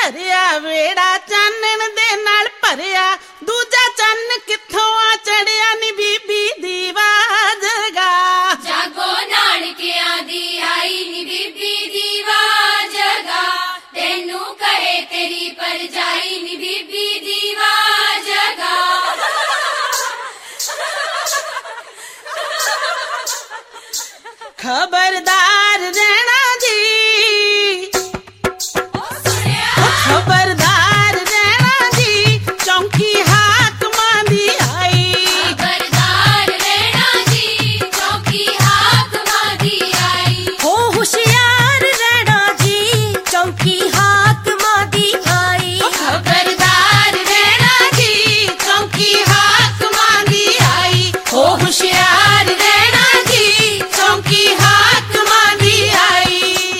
ਧਰਿਆ ਵੇੜਾ ਚਾਨਣ ਦੇ ਨਾਲ ਭਰਿਆ ਦੂਜਾ ਚੰਨ ਕਿੱਥੋਂ ਆ ਚੜਿਆ ਨੀ ਬੀਬੀ ਦੀਵਾ ਜਗਾ ਜਾਗੋ ਨਾਨਕਿਆਂ ਦੀ ਆਈ ਨੀ ਬੀਬੀ ਦੀਵਾ ਜਗਾ ਤੈਨੂੰ ਕਹੇ ਤੇਰੀ ਪਰਜਾਈ ਨੀ ਬੀਬੀ ਦੀਵਾ ਜਗਾ खबरदार रहना जी खबरदार रहना जी चौकी हाकमां दी आई खबरदार रहना जी चौकी हाकमां दी आई हो होशियार रहना जी चौकी हाकमां दी आई खबरदार रहना जी चौकी हाकमां दी आई हो होशियार रहना जी चौकी हाकमां दी आई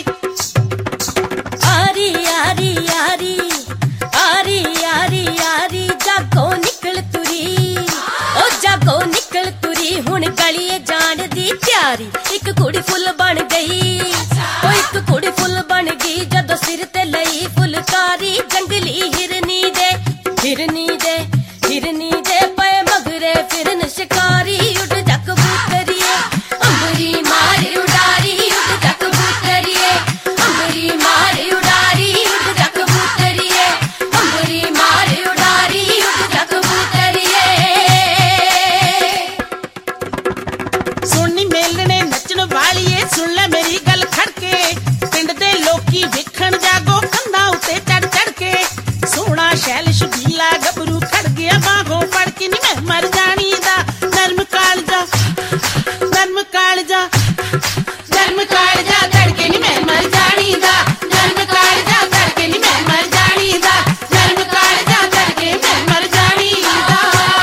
आरी आरी आरी आरी आरी आरी जागो निकल तुरी ओ जागो निकल तुरी हुण गलिए जान दी त्यारी एक कुड़ी फुल बन गई ओ एक कुड़ी फुल बन गई जदों सिर ते लई फुलकारी जंगली हिरनी दे हिरनी दे हिरनी दे पे मगरे फिरन शिकारी उड़ जा कबूतरिए अंबरी मार उडारी उड़ जा कबूतरिए अंबरी मार उडारी उड़ जा कबूतरिए अंबरी मार उडारी उड़ जा कबूतरिए सुननी मेलने नचन वालीए सुन ले मेरी गल खड़के पिंड दे लोकी वेखण जागो कंधा उते चढ़ चढ़ के सोहना शैल शबीला गबरू खड़ गया बाहों फड़ के नी मैं मर जानी दा नरम कालजा धड़के नी मैं मर जानी दा नरम कालजा धड़के नी मैं मर जानी दा नरम कालजा धड़के मैं मर जानी दा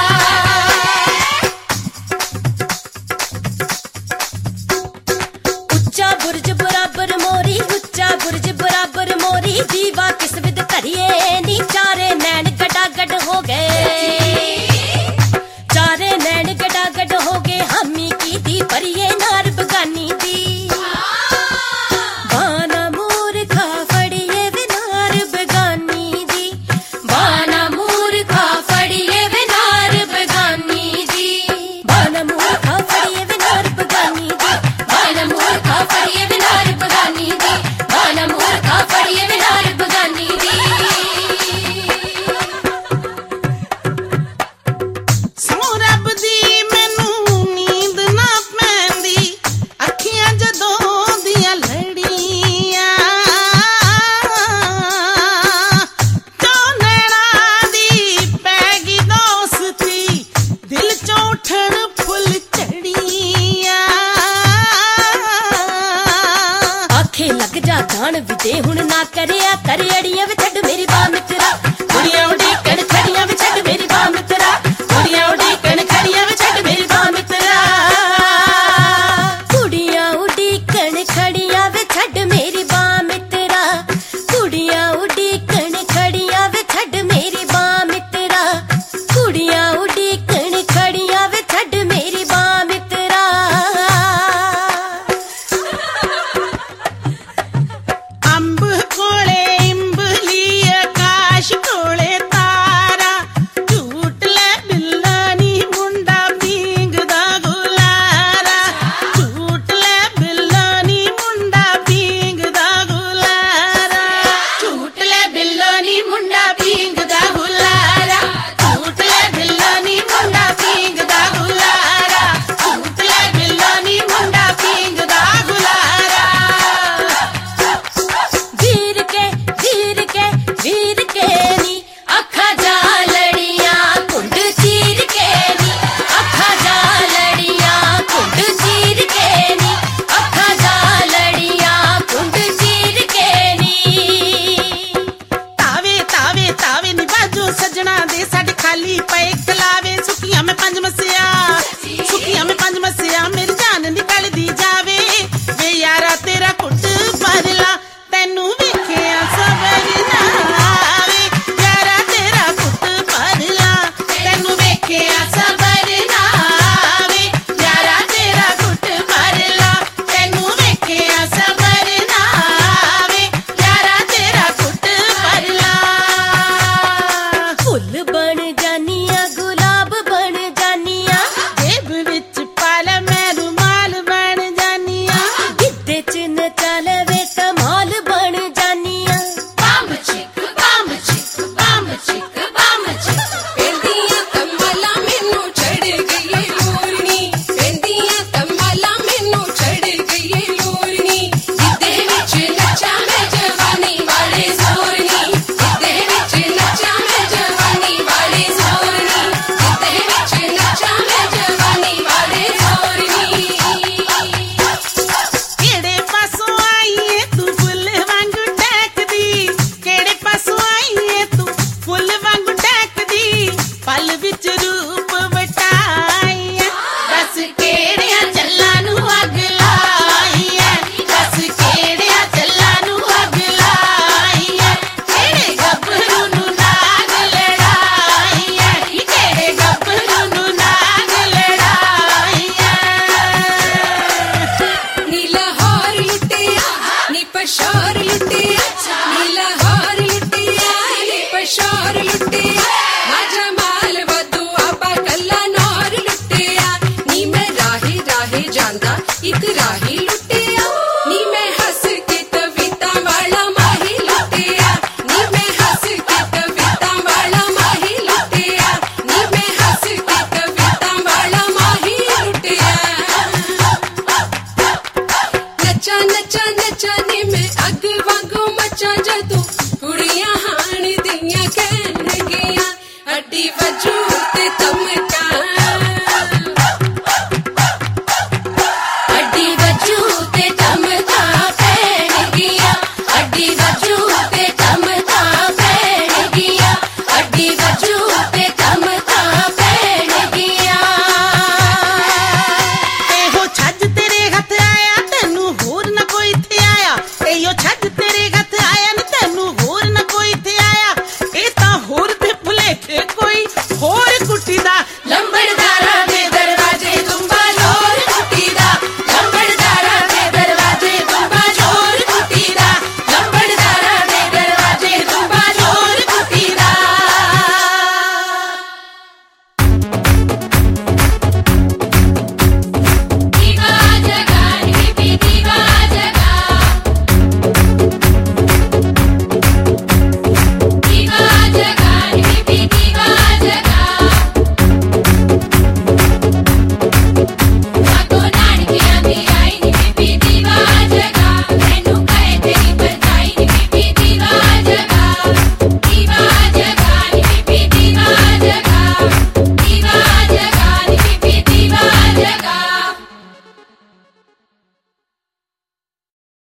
उच्चा बुर्ज बराबर मोरी उच्चा बुर्ज बराबर मोरी दीवा किस विद करिए नी चारे नैन गडागड हो गए चारे नैन गडागड हो गए हमी की दी परिए नार बगानी दी बाना मूर्खा फड़िए विनार बगानी दी बाना मूर्खा फड़िए विनार बगानी दी बाना मूर्खा फड़िए विनार बगानी दी बाना मूर्खा फड़िए विनार बगानी दी बाना मूर्खा फड़िए विनार बगानी दी ਸੋ ਰੱਬ ਦੀ ਮੈਨੂੰ ਨੀਂਦ ਨਾ ਪੈਂਦੀ ਅੱਖੀਆਂ ਜਦੋਂ ਦੀਆਂ ਲੜੀਆਂ ਤੋਂ ਨੈਣਾ ਦੀ ਪੈ ਗਈ ਦੋਸਤੀ ਦਿਲ ਚੋਂ ਉੱਠਣ ਫੁੱਲ ਚੜੀਆਂ आखे लग जा गान विदे हुण ना करया कर अड़िया वे छड़ मेरी बा मित्रा ਕੁੜੀਆਂ ਉਡੀਕਣ ਖੜੀਆਂ ਵੇ ਛੱਡ ਮੇਰੀ ਬਾਹ ਮਿੱਤਰਾ ਕੁੜੀਆਂ ਉਡੀਕਣ ਖੜੀਆਂ ਵੇ ਛੱਡ ਮੇਰੀ ਬਾਹ ਮਿੱਤਰਾ कुड़ियां उडीकण खड़िया वे छड़ मेरी बा मित्रा कुड़ियां उडीकण खड़िया वे छड़ मेरी बा मित्रा कुड़ियां उडीकण खड़िया वे छड़ मेरी बा मित्रा ਅੰਬ ਕੋਲੇ ਇੰਬਲੀ ਕਿਹੜਿਆਂ ਚੱਲਾਂ ਨੂੰ ਅੱਗ ਲਾਈ ਐ ਦੱਸ ਕਿਹੜਿਆਂ ਚੱਲਾਂ ਨੂੰ ਅੱਗ ਲਾਈ ਐ ਕਿਹੜੇ ਗੱਭਰੂ ਨੂੰ ਨਾਗ ਲੜਾਈ ਐ ਕਿਹੜੇ ਗੱਭਰੂ ਨੂੰ ਨਾਗ ਲੜਾਈ ਐ ਨੀ ਲਾਹੌਰ ਲੁੱਟਿਆ ਨੀ ਪਸ਼ੌਰ ਲੁੱਟਿਆ ਨੀ ਲਾਹੌਰ ਲੁੱਟਿਆ ਨੀ ਪਸ਼ੌਰ ਲੁੱਟਿਆ ਮਾਝਾ ਮਾਲ ਵਾਧੂ ਆਪਾ ਕੱਲਾ ਨੌਰ ਲੁੱਟਿਆ ਨੀ ਮੈਂ ਰਾਹੇ ਰਾਹੇ ਜਾਂਦਾ ਇੱਕ ਰਾਹੀ